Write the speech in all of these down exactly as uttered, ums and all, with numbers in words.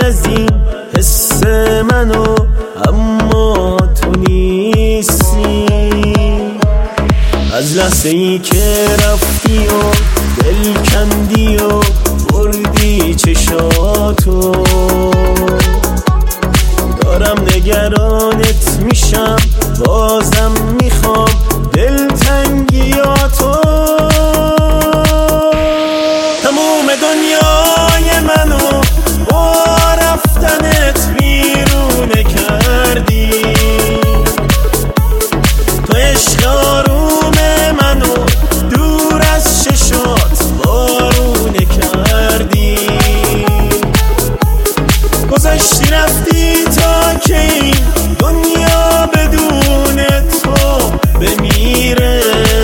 از این حس منو، اما تو نیستی. از لحظه ای که رفتی و دل کندی و بردی چشاتو، دارم نگرانت میشم، بازم میخوام دلتنگیاتو. تموم دنیای منو با رفتنت ویرونه کردی، تو عشق آروم منو دور از چشات بارونه کردی. گذشتی رفتی تا که این دنیا بدون تو بمیره.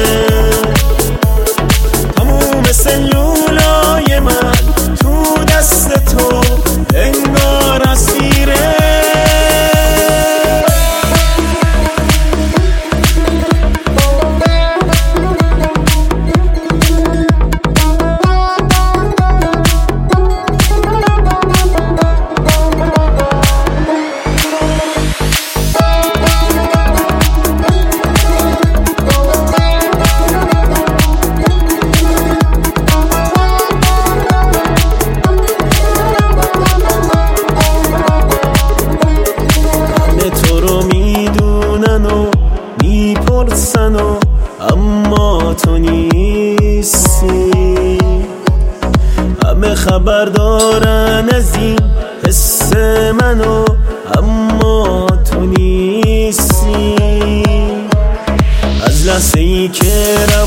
تموم سلولای من تو دست تو انگار اسیره. میپرسن و اما تو نیستی. همه خبر دارن از این حس منو، اما تو نیستی. از لحظه ای که